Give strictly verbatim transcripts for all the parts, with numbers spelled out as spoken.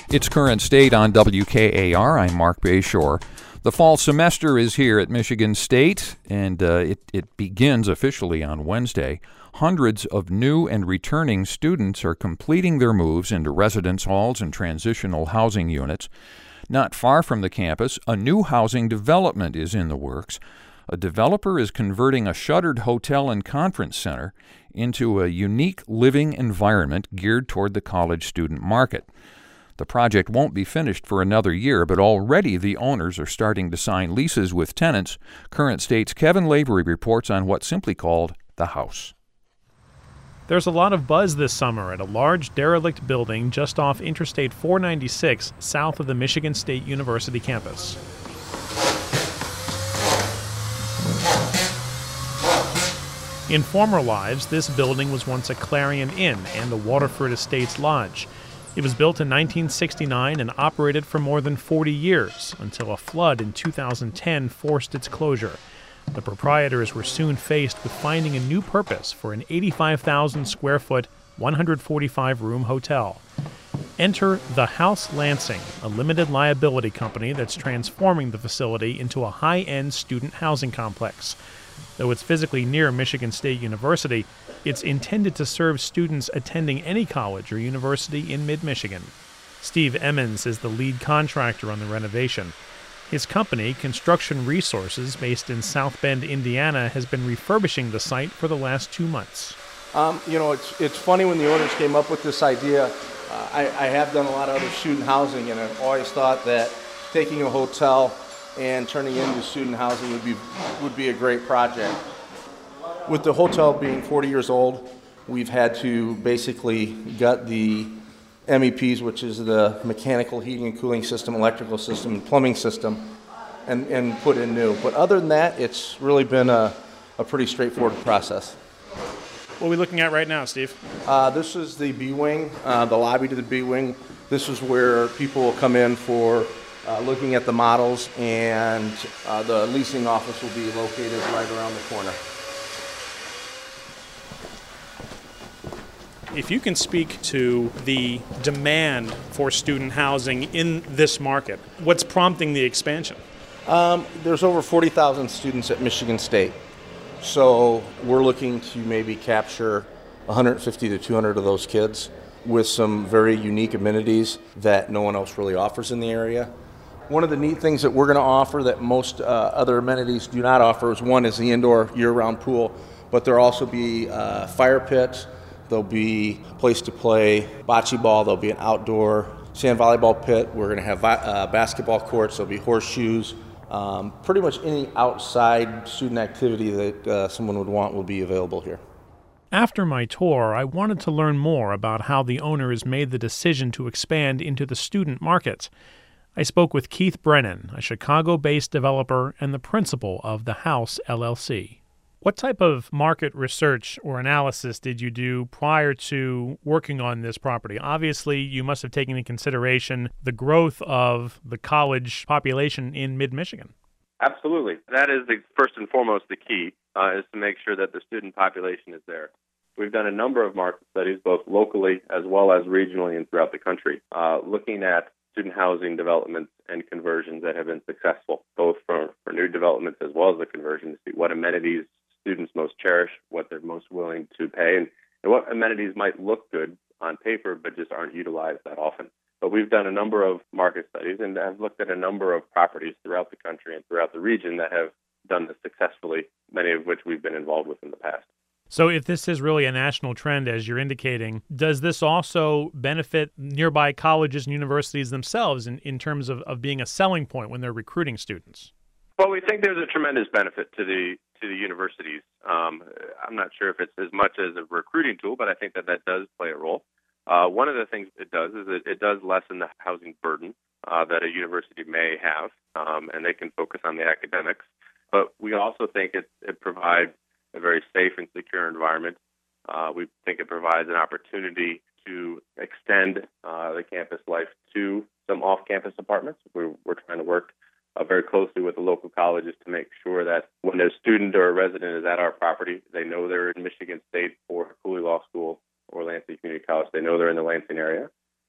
It's Current State on W K A R. I'm Mark Bayshore. The fall semester is here at Michigan State, and uh, it, it begins officially on Wednesday. Hundreds of new and returning students are completing their moves into residence halls and transitional housing units. Not far from the campus, a new housing development is in the works. A developer is converting a shuttered hotel and conference center into a unique living environment geared toward the college student market. The project won't be finished for another year, but already the owners are starting to sign leases with tenants. Current State's Kevin Lavery reports on what's simply called the house. There's a lot of buzz this summer at a large derelict building just off Interstate four ninety-six south of the Michigan State University campus. In former lives, this building was once a Clarion Inn and the Waterford Estates Lodge. It was built in nineteen sixty-nine and operated for more than forty years until a flood in two thousand ten forced its closure. The proprietors were soon faced with finding a new purpose for an eighty-five thousand square foot, one hundred forty-five room hotel. Enter The House Lansing, a limited liability company that's transforming the facility into a high-end student housing complex. Though it's physically near Michigan State University, it's intended to serve students attending any college or university in mid-Michigan. Steve Emmons is the lead contractor on the renovation. His company, Construction Resources, based in South Bend, Indiana, has been refurbishing the site for the last two months. Um, you know, it's it's funny when the owners came up with this idea. Uh, I, I have done a lot of other student housing, and I've always thought that taking a hotel and turning it into student housing would be would be a great project. With the hotel being forty years old, we've had to basically gut the M E Ps, which is the mechanical heating and cooling system, electrical system, and plumbing system, and, and put in new. But other than that, it's really been a, a pretty straightforward process. What are we looking at right now, Steve? Uh, this is the B wing, uh, the lobby to the B wing. This is where people will come in for uh, looking at the models, and uh, the leasing office will be located right around the corner. If you can speak to the demand for student housing in this market, what's prompting the expansion? Um, there's over forty thousand students at Michigan State. So we're looking to maybe capture one hundred fifty to two hundred of those kids with some very unique amenities that no one else really offers in the area. One of the neat things that we're going to offer that most uh, other amenities do not offer is one is the indoor year-round pool, but there'll also be uh, fire pits. There'll be a place to play bocce ball. There'll be an outdoor sand volleyball pit. We're going to have uh, basketball courts. There'll be horseshoes. Um, pretty much any outside student activity that uh, someone would want will be available here. After my tour, I wanted to learn more about how the owners made the decision to expand into the student market. I spoke with Keith Brennan, a Chicago-based developer and the principal of The House, L L C. What type of market research or analysis did you do prior to working on this property? Obviously, you must have taken into consideration the growth of the college population in mid-Michigan. Absolutely. That is the first and foremost the key, uh, is to make sure that the student population is there. We've done a number of market studies, both locally as well as regionally and throughout the country, uh, looking at student housing developments and conversions that have been successful, both for, for new developments as well as the conversion, to see what amenities students most cherish, what they're most willing to pay, and, and what amenities might look good on paper but just aren't utilized that often. But we've done a number of market studies and have looked at a number of properties throughout the country and throughout the region that have done this successfully, many of which we've been involved with in the past. So if this is really a national trend, as you're indicating, does this also benefit nearby colleges and universities themselves in, in terms of, of being a selling point when they're recruiting students? Well, we think there's a tremendous benefit to the to the universities. Um, I'm not sure if it's as much as a recruiting tool, but I think that that does play a role. Uh, one of the things it does is it, it does lessen the housing burden uh, that a university may have, um, and they can focus on the academics. But we also think it, it provides a very safe and secure environment. Uh, we think it provides an opportunity to extend uh, the campus life to some off-campus apartments. We're, we're trying to work Uh, very closely with the local colleges to make sure that when a student or a resident is at our property, they know they're in Michigan State for Cooley Law School or Lansing Community College. They know they're in the Lansing area.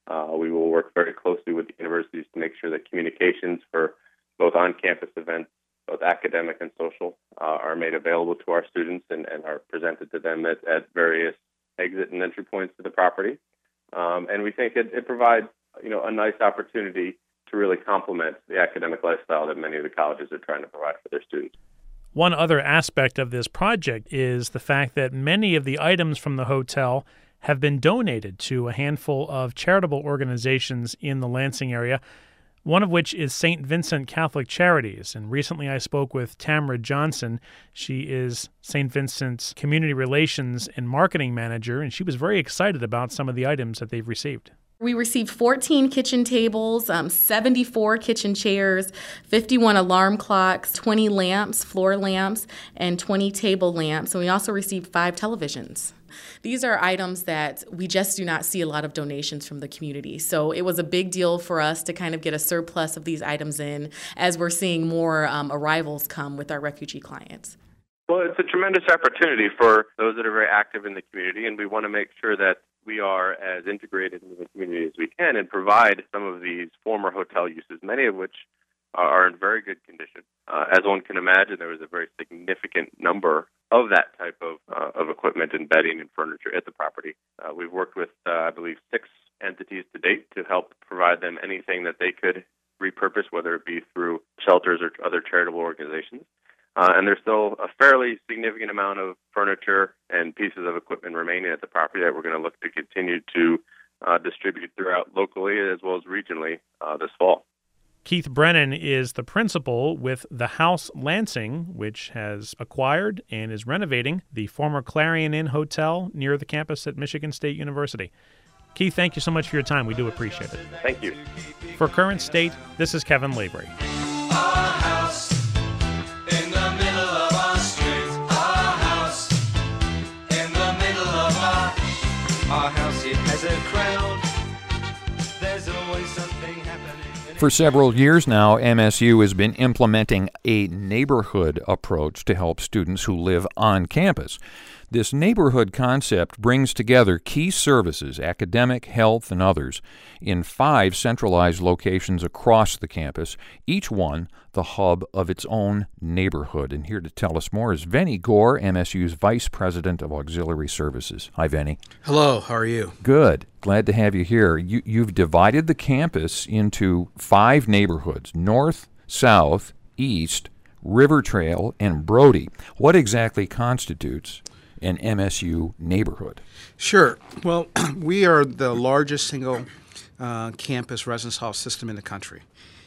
Uh, we will work very closely with the universities to make sure that communications for both on-campus events, both academic and social, uh, are made available to our students and, and are presented to them at, at various exit and entry points to the property. Um, and we think it, it provides, you know, a nice opportunity to really complement the academic lifestyle that many of the colleges are trying to provide for their students. One other aspect of this project is the fact that many of the items from the hotel have been donated to a handful of charitable organizations in the Lansing area, one of which is Saint Vincent Catholic Charities. And recently I spoke with Tamara Johnson. She is Saint Vincent's Community Relations and Marketing Manager, and she was very excited about some of the items that they've received. We received fourteen kitchen tables, um, seventy-four kitchen chairs, fifty-one alarm clocks, twenty lamps, floor lamps, and twenty table lamps. And we also received five televisions. These are items that we just do not see a lot of donations from the community. So it was a big deal for us to kind of get a surplus of these items in as we're seeing more um, arrivals come with our refugee clients. Well, it's a tremendous opportunity for those that are very active in the community, and we want to make sure that we are as integrated into the community as we can and provide some of these former hotel uses, many of which are in very good condition. Uh, as one can imagine, there was a very significant number of that type of uh, of equipment and bedding and furniture at the property. Uh, we've worked with, uh, I believe, six entities to date to help provide them anything that they could repurpose, whether it be through shelters or other charitable organizations. Uh, and there's still a fairly significant amount of furniture and pieces of equipment remaining at the property that we're going to look to continue to uh, distribute throughout locally as well as regionally uh, this fall. Keith Brennan is the principal with the House Lansing, which has acquired and is renovating the former Clarion Inn Hotel near the campus at Michigan State University. Keith, thank you so much for your time. We do appreciate it. Thank you. For Current State, this is Kevin Lavery. For several years now, M S U has been implementing a neighborhood approach to help students who live on campus. This neighborhood concept brings together key services, academic, health, and others, in five centralized locations across the campus, each one the hub of its own neighborhood. And here to tell us more is Venny Gore, M S U's Vice President of Auxiliary Services. Hi, Venny. Hello, how are you? Good. Glad to have you here. You, you've divided the campus into five neighborhoods, north, south, east, River Trail, and Brody. What exactly constitutes an M S U neighborhood? Sure. Well, we are the largest single uh, campus residence hall system in the country.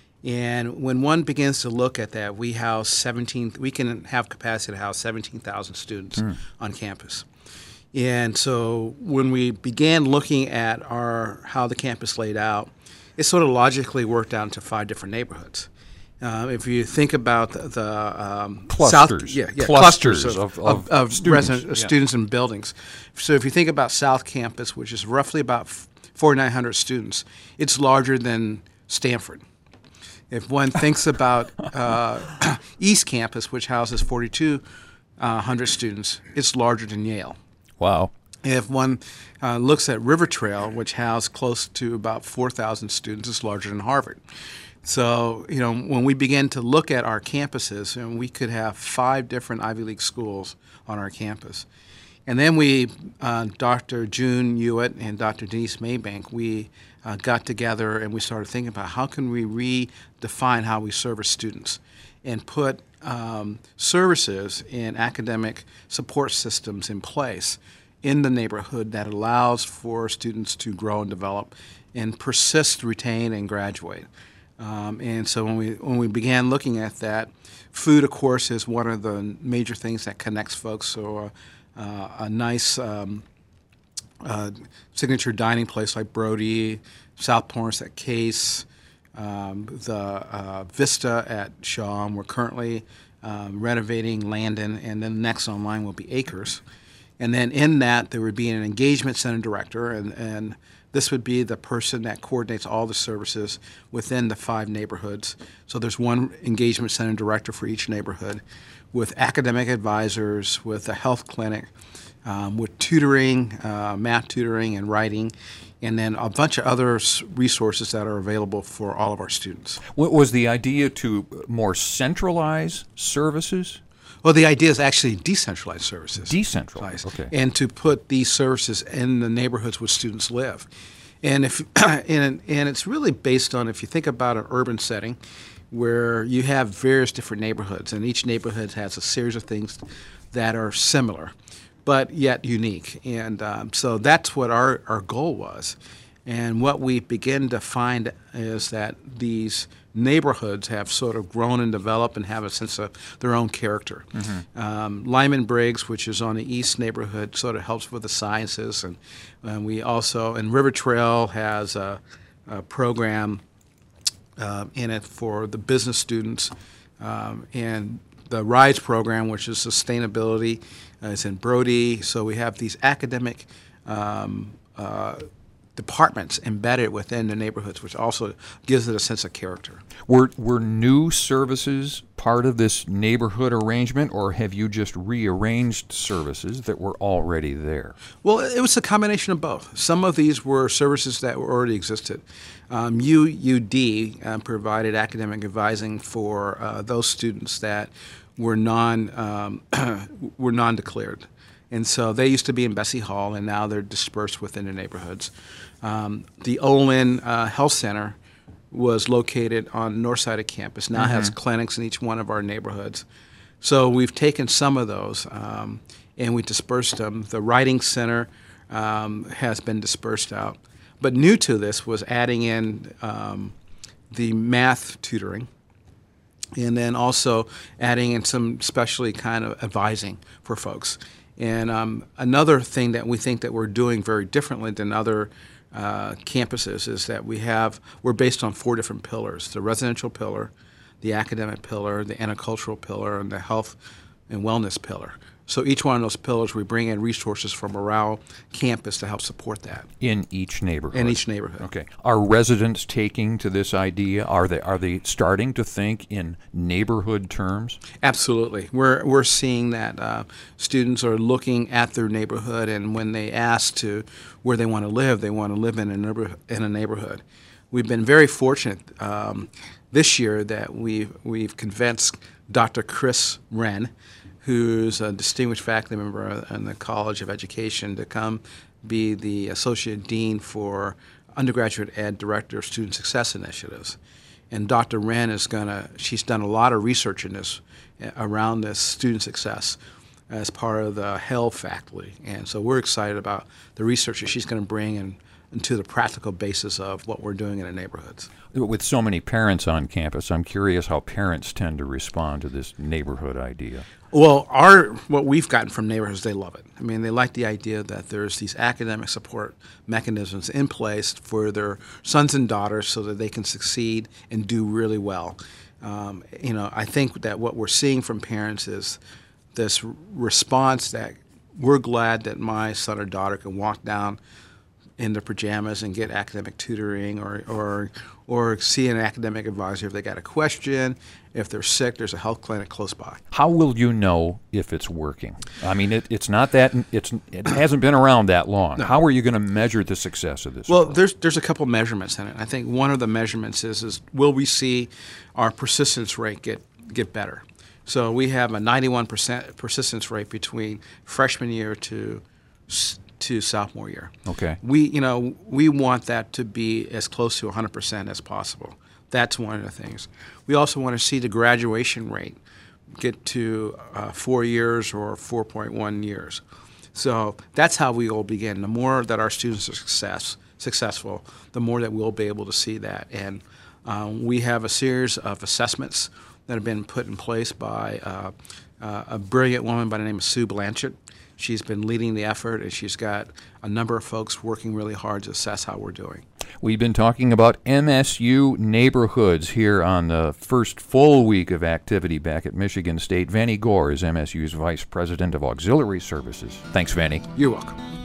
And when one begins to look at that, we house seventeen, we can have capacity to house seventeen thousand students mm. on campus. And so when we began looking at our how the campus laid out, it sort of logically worked out into five different neighborhoods. Uh, if you think about the, the um, clusters, South, yeah, yeah, clusters, clusters of, of, of, of students, resident, yeah. students and buildings. So if you think about South Campus, which is roughly about forty-nine hundred students, it's larger than Stanford. If one thinks about uh, East Campus, which houses forty-two hundred students, it's larger than Yale. Wow. If one uh, looks at River Trail, which houses close to about four thousand students, it's larger than Harvard. So, you know, when we began to look at our campuses, and we could have five different Ivy League schools on our campus. And then we, uh, Doctor June Hewitt and Doctor Denise Maybank, we uh, got together and we started thinking about how can we redefine how we service students and put um, services and academic support systems in place in the neighborhood that allows for students to grow and develop and persist, retain, and graduate. Um, and so when we when we began looking at that, food, of course, is one of the major things that connects folks. So uh, uh, a nice um, uh, signature dining place like Brody, South Torrance at Case, um, the uh, Vista at Shaw. We're currently um, renovating Landon, and then next online will be Acres. And then in that, there would be an engagement center director, and, and this would be the person that coordinates all the services within the five neighborhoods. So there's one engagement center director for each neighborhood with academic advisors, with a health clinic, um, with tutoring, uh, math tutoring and writing, and then a bunch of other s- resources that are available for all of our students. What was the idea to more centralize services? Well, the idea is actually decentralized services. Decentralized, okay. And to put these services in the neighborhoods where students live. And if and, and it's really based on, if you think about an urban setting where you have various different neighborhoods, and each neighborhood has a series of things that are similar, but yet unique. And um, so that's what our, our goal was. And what we begin to find is that these neighborhoods have sort of grown and developed and have a sense of their own character. Mm-hmm. Um, Lyman Briggs, which is on the east neighborhood, sort of helps with the sciences. And, and we also, and River Trail has a, a program uh, in it for the business students. Um, and the RISE program, which is sustainability, uh, is in Brody. So we have these academic um, uh, departments embedded within the neighborhoods, which also gives it a sense of character. Were were new services part of this neighborhood arrangement, or have you just rearranged services that were already there? Well, it was a combination of both. Some of these were services that were already existed. Um, U U D uh, provided academic advising for uh, those students that were non um, were non-declared. And so they used to be in Bessie Hall, and now they're dispersed within the neighborhoods. Um, the Olin uh, Health Center was located on the north side of campus, now mm-hmm. has clinics in each one of our neighborhoods. So we've taken some of those, um, and we dispersed them. The Writing Center um, has been dispersed out. But new to this was adding in um, the math tutoring, and then also adding in some specially kind of advising for folks. And um, another thing that we think that we're doing very differently than other uh, campuses is that we have, we're based on four different pillars: the residential pillar, the academic pillar, the intercultural pillar, and the health and wellness pillar. So each one of those pillars, we bring in resources from around campus to help support that. In each neighborhood? In each neighborhood. Okay. Are residents taking to this idea? Are they are they starting to think in neighborhood terms? Absolutely. We're we're seeing that uh, students are looking at their neighborhood, and when they ask to where they want to live, they want to live in a neighbor, in a neighborhood. We've been very fortunate um, this year that we've we've convinced Doctor Chris Wren, who's a distinguished faculty member in the College of Education, to come be the Associate Dean for Undergraduate Ed Director of Student Success Initiatives. And Doctor Wren is going to, she's done a lot of research in this, around this student success as part of the H E L faculty. And so we're excited about the research that she's going to bring in, into the practical basis of what we're doing in the neighborhoods. With so many parents on campus, I'm curious how parents tend to respond to this neighborhood idea. Well, our what we've gotten from neighborhoods, they love it. I mean, they like the idea that there's these academic support mechanisms in place for their sons and daughters so that they can succeed and do really well. Um, you know, I think that what we're seeing from parents is this response that we're glad that my son or daughter can walk down in their pajamas and get academic tutoring, or, or or see an academic advisor if they got a question. If they're sick, there's a health clinic close by. How will you know if it's working? I mean, it, it's not that it's it hasn't been around that long. No. How are you going to measure the success of this? Well, approach? there's there's a couple measurements in it. I think one of the measurements is is will we see our persistence rate get get better? So we have a ninety-one percent persistence rate between freshman year to to sophomore year. Okay. We, you know, we want that to be as close to one hundred percent as possible. That's one of the things. We also want to see the graduation rate get to uh, four years or four point one years. So that's how we will begin. The more that our students are success, successful, the more that we'll be able to see that. And um, we have a series of assessments that have been put in place by uh, uh, a brilliant woman by the name of Sue Blanchett. She's been leading the effort, and she's got a number of folks working really hard to assess how we're doing. We've been talking about M S U neighborhoods here on the first full week of activity back at Michigan State. Vanny Gore is M S U's Vice President of Auxiliary Services. Thanks, Vanny. You're welcome.